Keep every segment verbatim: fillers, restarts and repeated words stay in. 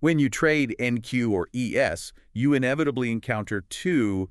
When you trade N Q or E S, you inevitably encounter two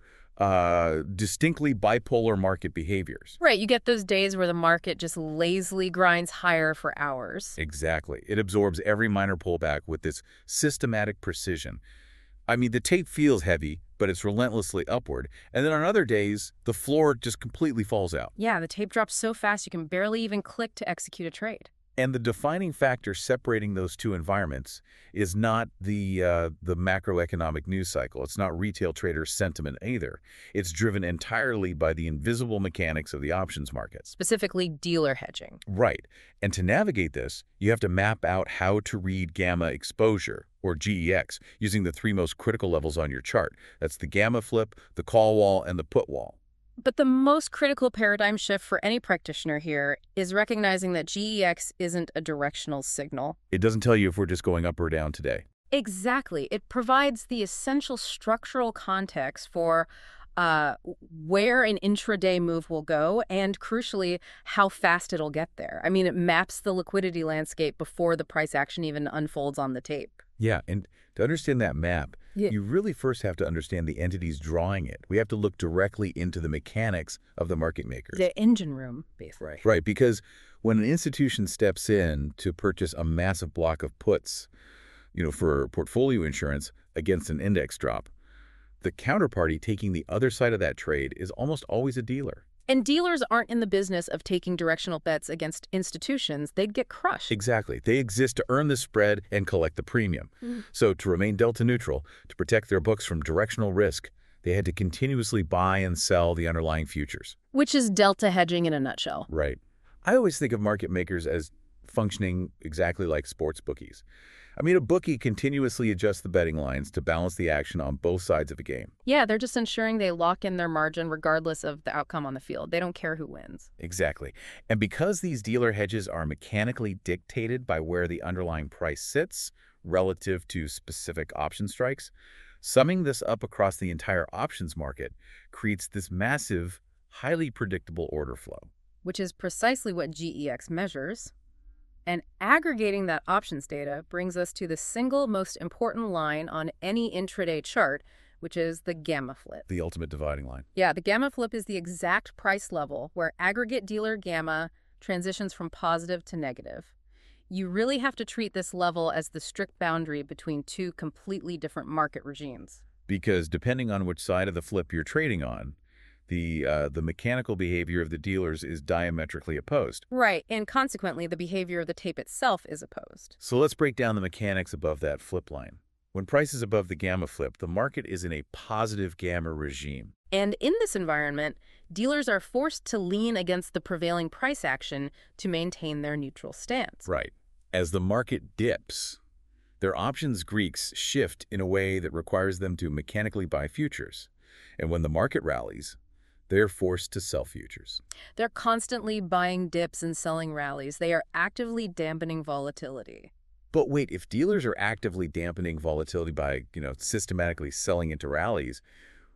uh, distinctly bipolar market behaviors. Right, you get those days where the market just lazily grinds higher for hours. Exactly. It absorbs every minor pullback with this systematic precision. I mean, the tape feels heavy, but it's relentlessly upward. And then on other days, the floor just completely falls out. Yeah, the tape drops so fast you can barely even click to execute a trade. And the defining factor separating those two environments is not the uh, the macroeconomic news cycle. It's not retail trader sentiment either. It's driven entirely by the invisible mechanics of the options markets. Specifically, dealer hedging. Right. And to navigate this, you have to map out how to read gamma exposure, or G E X, using the three most critical levels on your chart. That's the gamma flip, the call wall, and the put wall. But the most critical paradigm shift for any practitioner here is recognizing that G E X isn't a directional signal. It doesn't tell you if we're just going up or down today. Exactly. It provides the essential structural context for uh, where an intraday move will go and, crucially, how fast it'll get there. I mean, it maps the liquidity landscape before the price action even unfolds on the tape. Yeah, and to understand that map, Yeah. you really first have to understand the entities drawing it. We have to look directly into the mechanics of the market makers. The engine room, basically. Right. Right, because when an institution steps in to purchase a massive block of puts, you know, for portfolio insurance against an index drop, the counterparty taking the other side of that trade is almost always a dealer. And dealers aren't in the business of taking directional bets against institutions. They'd get crushed. Exactly. They exist to earn the spread and collect the premium. Mm. So to remain delta neutral, to protect their books from directional risk, they had to continuously buy and sell the underlying futures. Which is delta hedging in a nutshell. Right. I always think of market makers as functioning exactly like sports bookies. I mean, a bookie continuously adjusts the betting lines to balance the action on both sides of a game. Yeah, they're just ensuring they lock in their margin regardless of the outcome on the field. They don't care who wins. Exactly. And because these dealer hedges are mechanically dictated by where the underlying price sits relative to specific option strikes, summing this up across the entire options market creates this massive, highly predictable order flow. Which is precisely what G E X measures. And aggregating that options data brings us to the single most important line on any intraday chart, which is the gamma flip. The ultimate dividing line. Yeah, the gamma flip is the exact price level where aggregate dealer gamma transitions from positive to negative. You really have to treat this level as the strict boundary between two completely different market regimes. Because depending on which side of the flip you're trading on, the uh, the mechanical behavior of the dealers is diametrically opposed. Right, and consequently, the behavior of the tape itself is opposed. So let's break down the mechanics above that flip line. When price is above the gamma flip, the market is in a positive gamma regime. And in this environment, dealers are forced to lean against the prevailing price action to maintain their neutral stance. Right. As the market dips, their options Greeks shift in a way that requires them to mechanically buy futures. And when the market rallies, they're forced to sell futures. They're constantly buying dips and selling rallies. They are actively dampening volatility. But wait, if dealers are actively dampening volatility by, you know, systematically selling into rallies,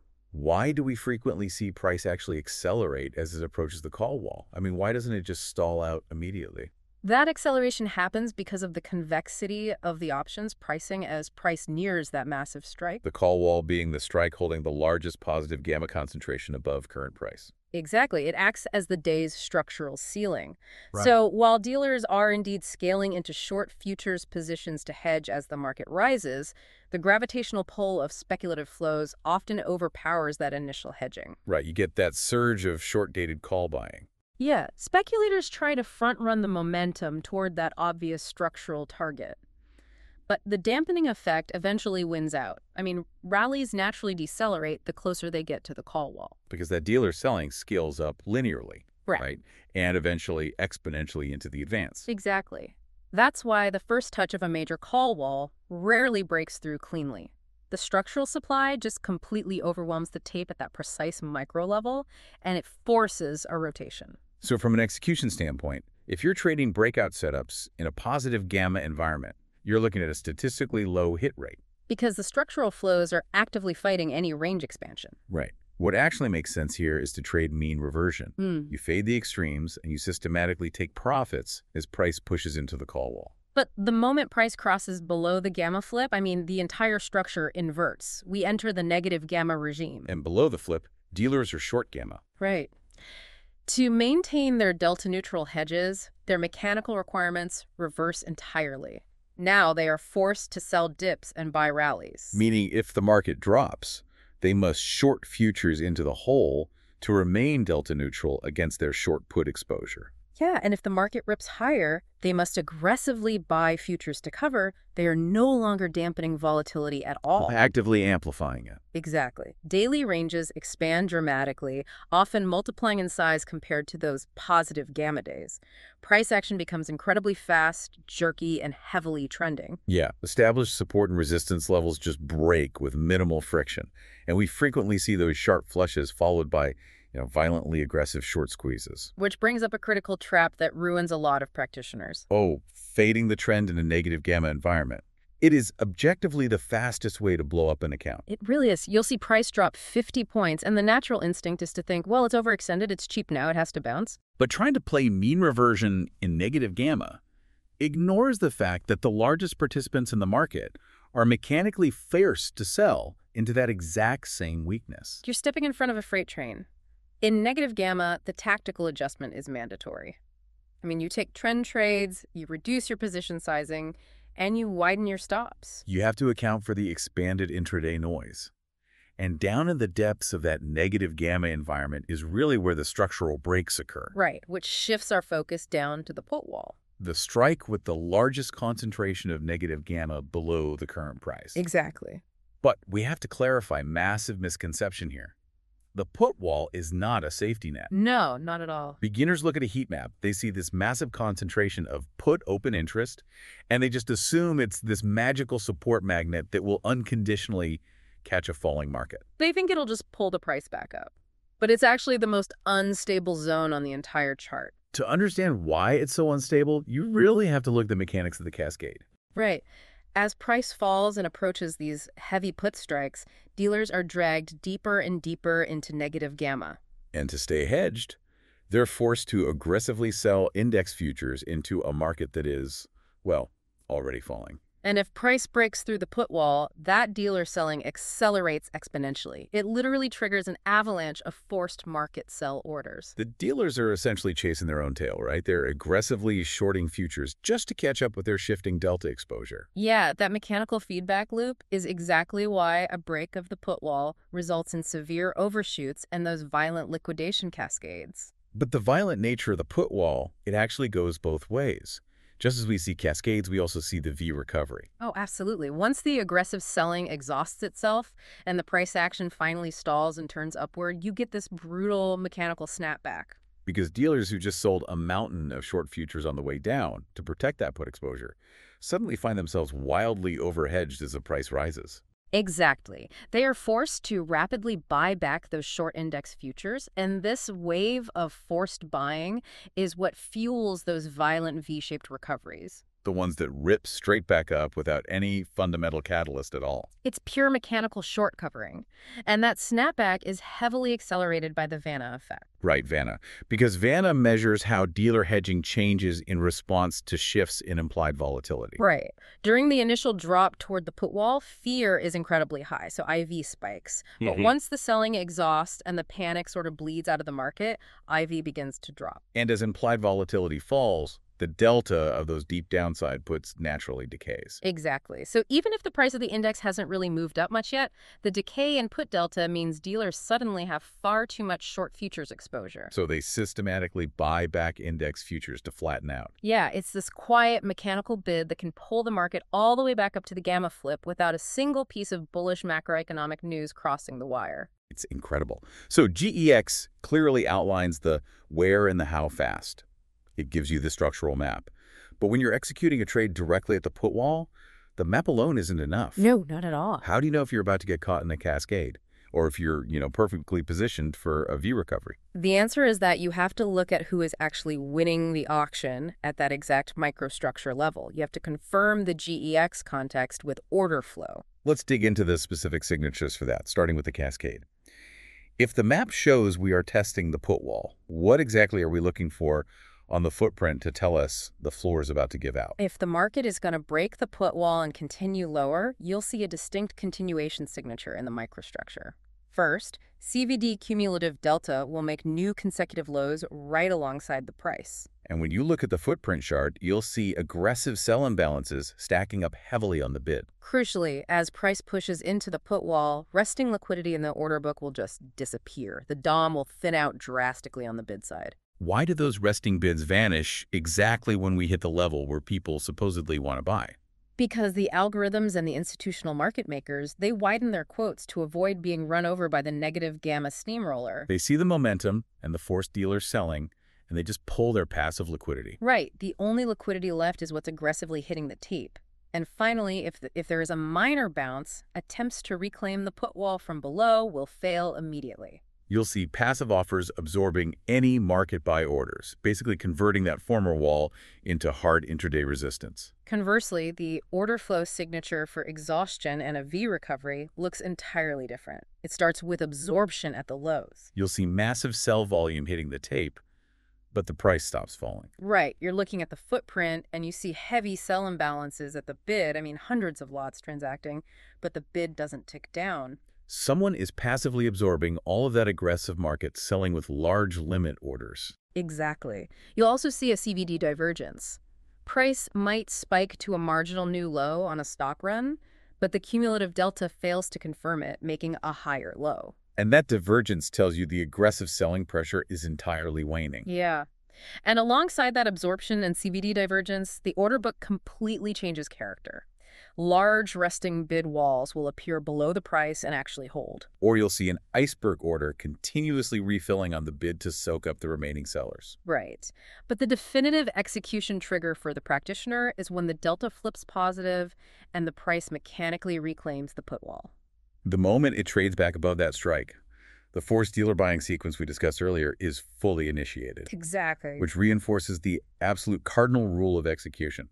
why do we frequently see price actually accelerate as it approaches the call wall? I mean, why doesn't it just stall out immediately? That acceleration happens because of the convexity of the options pricing as price nears that massive strike. The call wall being the strike holding the largest positive gamma concentration above current price. Exactly. It acts as the day's structural ceiling. Right. So while dealers are indeed scaling into short futures positions to hedge as the market rises, the gravitational pull of speculative flows often overpowers that initial hedging. Right, you get that surge of short-dated call buying. Yeah, speculators try to front-run the momentum toward that obvious structural target. But the dampening effect eventually wins out. I mean, rallies naturally decelerate the closer they get to the call wall. Because that dealer selling scales up linearly, Right. right? And eventually exponentially into the advance. Exactly. That's why the first touch of a major call wall rarely breaks through cleanly. The structural supply just completely overwhelms the tape at that precise micro level, and it forces a rotation. So from an execution standpoint, if you're trading breakout setups in a positive gamma environment, you're looking at a statistically low hit rate. Because the structural flows are actively fighting any range expansion. Right. What actually makes sense here is to trade mean reversion. Mm. You fade the extremes and you systematically take profits as price pushes into the call wall. But the moment price crosses below the gamma flip, I mean, the entire structure inverts. We enter the negative gamma regime. And below the flip, dealers are short gamma. Right. To maintain their delta-neutral hedges, their mechanical requirements reverse entirely. Now they are forced to sell dips and buy rallies. Meaning if the market drops, they must short futures into the hole to remain delta neutral against their short put exposure. Yeah, and if the market rips higher, they must aggressively buy futures to cover. They are no longer dampening volatility at all. Actively amplifying it. Exactly. Daily ranges expand dramatically, often multiplying in size compared to those positive gamma days. Price action becomes incredibly fast, jerky, and heavily trending. Yeah, established support and resistance levels just break with minimal friction. And we frequently see those sharp flushes followed by you know, violently aggressive short squeezes. Which brings up a critical trap that ruins a lot of practitioners. Oh, fading the trend in a negative gamma environment. It is objectively the fastest way to blow up an account. It really is. You'll see price drop fifty points, and the natural instinct is to think, well, it's overextended, it's cheap now, it has to bounce. But trying to play mean reversion in negative gamma ignores the fact that the largest participants in the market are mechanically forced to sell into that exact same weakness. You're stepping in front of a freight train. In negative gamma, the tactical adjustment is mandatory. I mean, you take trend trades, you reduce your position sizing, and you widen your stops. You have to account for the expanded intraday noise. And down in the depths of that negative gamma environment is really where the structural breaks occur. Right, which shifts our focus down to the put wall. The strike with the largest concentration of negative gamma below the current price. Exactly. But we have to clarify massive misconception here. The put wall is not a safety net. No, not at all. Beginners look at a heat map. They see this massive concentration of put open interest, and they just assume it's this magical support magnet that will unconditionally catch a falling market. They think it'll just pull the price back up. But it's actually the most unstable zone on the entire chart. To understand why it's so unstable, you really have to look at the mechanics of the cascade. Right. As price falls and approaches these heavy put strikes, dealers are dragged deeper and deeper into negative gamma. And to stay hedged, they're forced to aggressively sell index futures into a market that is, well, already falling. And if price breaks through the put wall, that dealer selling accelerates exponentially. It literally triggers an avalanche of forced market sell orders. The dealers are essentially chasing their own tail, right? They're aggressively shorting futures just to catch up with their shifting delta exposure. Yeah, that mechanical feedback loop is exactly why a break of the put wall results in severe overshoots and those violent liquidation cascades. But the violent nature of the put wall, it actually goes both ways. Just as we see cascades, we also see the V recovery. Oh, absolutely. Once the aggressive selling exhausts itself and the price action finally stalls and turns upward, you get this brutal mechanical snapback. Because dealers who just sold a mountain of short futures on the way down to protect that put exposure suddenly find themselves wildly overhedged as the price rises. Exactly. They are forced to rapidly buy back those short index futures, and this wave of forced buying is what fuels those violent V-shaped recoveries. The ones that rip straight back up without any fundamental catalyst at all. It's pure mechanical short covering, and that snapback is heavily accelerated by the Vanna effect. Right, Vanna. Because Vanna measures how dealer hedging changes in response to shifts in implied volatility. Right. During the initial drop toward the put wall, fear is incredibly high, so I V spikes. But Mm-hmm. once the selling exhausts and the panic sort of bleeds out of the market, I V begins to drop. And as implied volatility falls, the delta of those deep downside puts naturally decays. Exactly. So even if the price of the index hasn't really moved up much yet, the decay in put delta means dealers suddenly have far too much short futures exposure. So they systematically buy back index futures to flatten out. Yeah, it's this quiet mechanical bid that can pull the market all the way back up to the gamma flip without a single piece of bullish macroeconomic news crossing the wire. It's incredible. So G E X clearly outlines the where and the how fast. It gives you the structural map. But when you're executing a trade directly at the put wall, the map alone isn't enough. No, not at all. How do you know if you're about to get caught in a cascade? Or if you're, you know, perfectly positioned for a V recovery? The answer is that you have to look at who is actually winning the auction at that exact microstructure level. You have to confirm the G E X context with order flow. Let's dig into the specific signatures for that, starting with the cascade. If the map shows we are testing the put wall, what exactly are we looking for on the footprint to tell us the floor is about to give out. If the market is going to break the put wall and continue lower, you'll see a distinct continuation signature in the microstructure. First, C V D cumulative delta will make new consecutive lows right alongside the price. And when you look at the footprint chart, you'll see aggressive sell imbalances stacking up heavily on the bid. Crucially, as price pushes into the put wall, resting liquidity in the order book will just disappear. The D O M will thin out drastically on the bid side. Why do those resting bids vanish exactly when we hit the level where people supposedly want to buy? Because the algorithms and the institutional market makers, they widen their quotes to avoid being run over by the negative gamma steamroller. They see the momentum and the forced dealers selling, and they just pull their passive liquidity. Right. The only liquidity left is what's aggressively hitting the tape. And finally, if, the, if there is a minor bounce, attempts to reclaim the put wall from below will fail immediately. You'll see passive offers absorbing any market buy orders, basically converting that former wall into hard intraday resistance. Conversely, the order flow signature for exhaustion and a V recovery looks entirely different. It starts with absorption at the lows. You'll see massive sell volume hitting the tape, but the price stops falling. Right. You're looking at the footprint, and you see heavy sell imbalances at the bid. I mean, hundreds of lots transacting, but the bid doesn't tick down. Someone is passively absorbing all of that aggressive market selling with large limit orders. Exactly. You'll also see a C V D divergence. Price might spike to a marginal new low on a stock run, but the cumulative delta fails to confirm it, making a higher low. And that divergence tells you the aggressive selling pressure is entirely waning. Yeah. And alongside that absorption and C V D divergence, the order book completely changes character. Large resting bid walls will appear below the price and actually hold. Or you'll see an iceberg order continuously refilling on the bid to soak up the remaining sellers. Right. But the definitive execution trigger for the practitioner is when the delta flips positive and the price mechanically reclaims the put wall. The moment it trades back above that strike, the forced dealer buying sequence we discussed earlier is fully initiated. Exactly. Which reinforces the absolute cardinal rule of execution.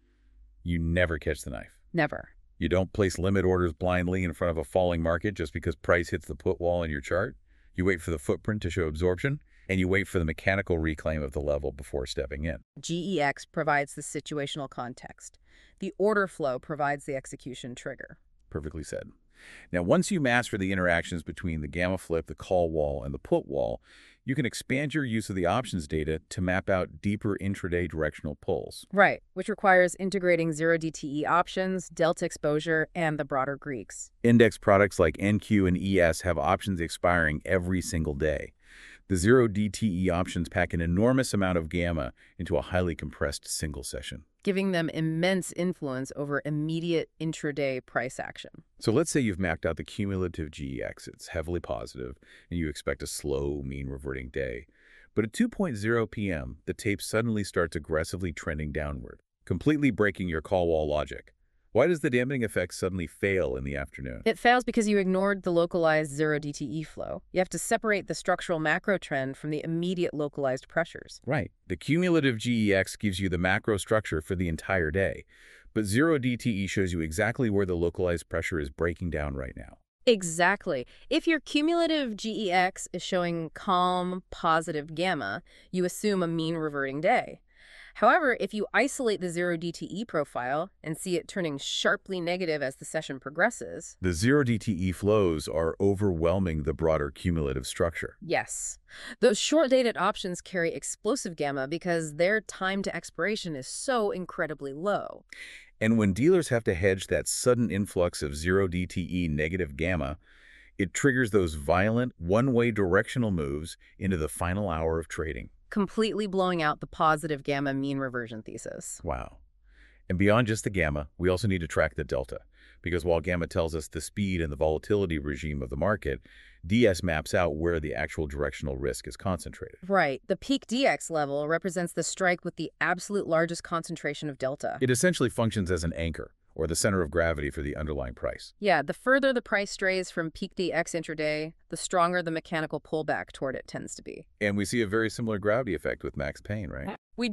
You never catch the knife. Never. You don't place limit orders blindly in front of a falling market just because price hits the put wall in your chart. You wait for the footprint to show absorption, and you wait for the mechanical reclaim of the level before stepping in. G E X provides the situational context. The order flow provides the execution trigger. Perfectly said. Now, once you master the interactions between the gamma flip, the call wall, and the put wall, you can expand your use of the options data to map out deeper intraday directional pulls. Right, which requires integrating zero D T E options, delta exposure, and the broader Greeks. Index products like N Q and E S have options expiring every single day. The zero D T E options pack an enormous amount of gamma into a highly compressed single session, giving them immense influence over immediate intraday price action. So let's say you've mapped out the cumulative G E X. It's heavily positive, and you expect a slow, mean reverting day. But at two point zero p m, the tape suddenly starts aggressively trending downward, completely breaking your call wall logic. Why does the dampening effect suddenly fail in the afternoon? It fails because you ignored the localized zero D T E flow. You have to separate the structural macro trend from the immediate localized pressures. Right. The cumulative G E X gives you the macro structure for the entire day, but zero D T E shows you exactly where the localized pressure is breaking down right now. Exactly. If your cumulative G E X is showing calm, positive gamma, you assume a mean reverting day. However, if you isolate the zero D T E profile and see it turning sharply negative as the session progresses, the zero D T E flows are overwhelming the broader cumulative structure. Yes. Those short-dated options carry explosive gamma because their time to expiration is so incredibly low. And when dealers have to hedge that sudden influx of zero D T E negative gamma, it triggers those violent, one-way directional moves into the final hour of trading, completely blowing out the positive gamma mean reversion thesis. Wow. And beyond just the gamma, we also need to track the delta, because while gamma tells us the speed and the volatility regime of the market, D S maps out where the actual directional risk is concentrated. Right. The peak D X level represents the strike with the absolute largest concentration of delta. It essentially functions as an anchor, or the center of gravity for the underlying price. Yeah, the further the price strays from peak D X intraday, the stronger the mechanical pullback toward it tends to be. And we see a very similar gravity effect with Max Payne, right? We do.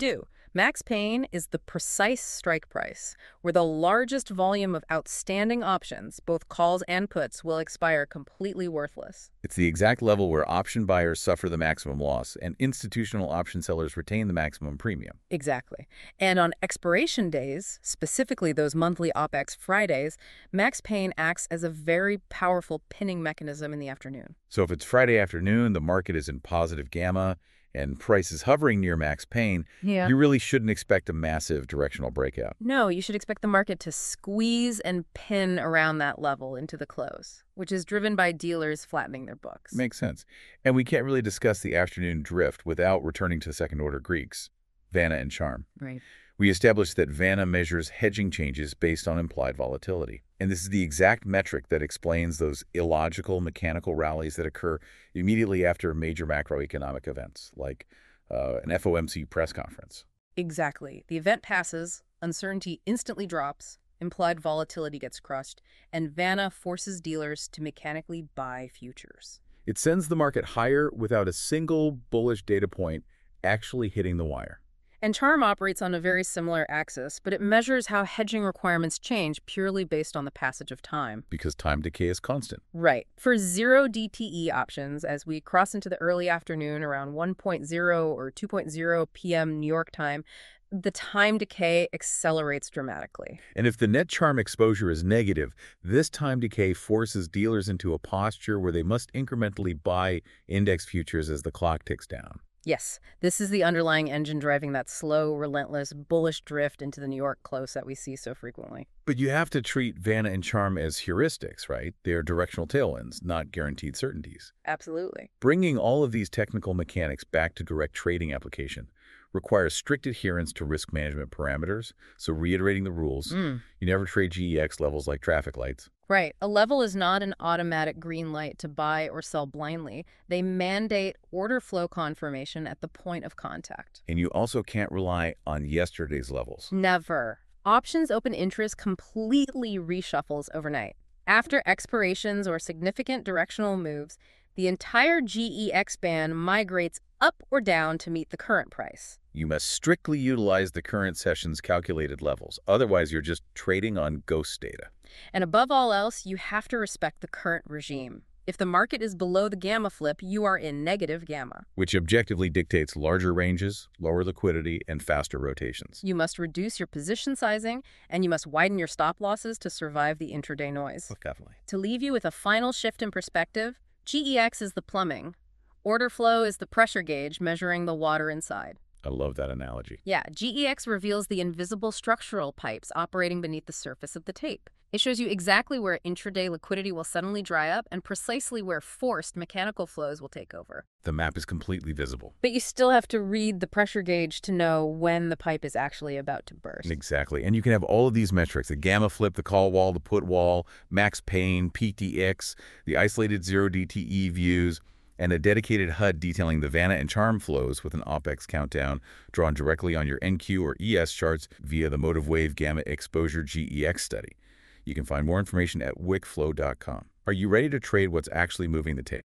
Max Pain is the precise strike price, where the largest volume of outstanding options, both calls and puts, will expire completely worthless. It's the exact level where option buyers suffer the maximum loss and institutional option sellers retain the maximum premium. Exactly. And on expiration days, specifically those monthly OPEX Fridays, Max Pain acts as a very powerful pinning mechanism in the afternoon. So if it's Friday afternoon, the market is in positive gamma, and price is hovering near max pain, Yeah. you really shouldn't expect a massive directional breakout. No, you should expect the market to squeeze and pin around that level into the close, which is driven by dealers flattening their books. Makes sense. And we can't really discuss the afternoon drift without returning to second-order Greeks, Vanna and Charm. Right. We established that Vanna measures hedging changes based on implied volatility. And this is the exact metric that explains those illogical mechanical rallies that occur immediately after major macroeconomic events, like uh, an F O M C press conference. Exactly. The event passes, uncertainty instantly drops, implied volatility gets crushed, and Vanna forces dealers to mechanically buy futures. It sends the market higher without a single bullish data point actually hitting the wire. And Charm operates on a very similar axis, but it measures how hedging requirements change purely based on the passage of time. Because time decay is constant. Right. For zero D T E options, as we cross into the early afternoon around one point zero or two point zero p m New York time, the time decay accelerates dramatically. And if the net charm exposure is negative, this time decay forces dealers into a posture where they must incrementally buy index futures as the clock ticks down. Yes, this is the underlying engine driving that slow, relentless, bullish drift into the New York close that we see so frequently. But you have to treat Vanna and Charm as heuristics, right? They're directional tailwinds, not guaranteed certainties. Absolutely. Bringing all of these technical mechanics back to direct trading application requires strict adherence to risk management parameters. So reiterating the rules, Mm. you never trade G E X levels like traffic lights. Right. A level is not an automatic green light to buy or sell blindly. They mandate order flow confirmation at the point of contact. And you also can't rely on yesterday's levels. Never. Options open interest completely reshuffles overnight. After expirations or significant directional moves, the entire G E X band migrates up or down to meet the current price. You must strictly utilize the current session's calculated levels. Otherwise, you're just trading on ghost data. And above all else, you have to respect the current regime. If the market is below the gamma flip, you are in negative gamma. Which objectively dictates larger ranges, lower liquidity, and faster rotations. You must reduce your position sizing, and you must widen your stop losses to survive the intraday noise. Definitely. To leave you with a final shift in perspective, G E X is the plumbing. Order flow is the pressure gauge measuring the water inside. I love that analogy. Yeah, G E X reveals the invisible structural pipes operating beneath the surface of the tape. It shows you exactly where intraday liquidity will suddenly dry up and precisely where forced mechanical flows will take over. The map is completely visible. But you still have to read the pressure gauge to know when the pipe is actually about to burst. Exactly. And you can have all of these metrics, the gamma flip, the call wall, the put wall, max pain, P T X, the isolated zero D T E views, and a dedicated H U D detailing the Vanna and Charm flows with an OPEX countdown drawn directly on your N Q or E S charts via the Motive Wave Gamma Exposure G E X study. You can find more information at wickflow dot com. Are you ready to trade what's actually moving the tape?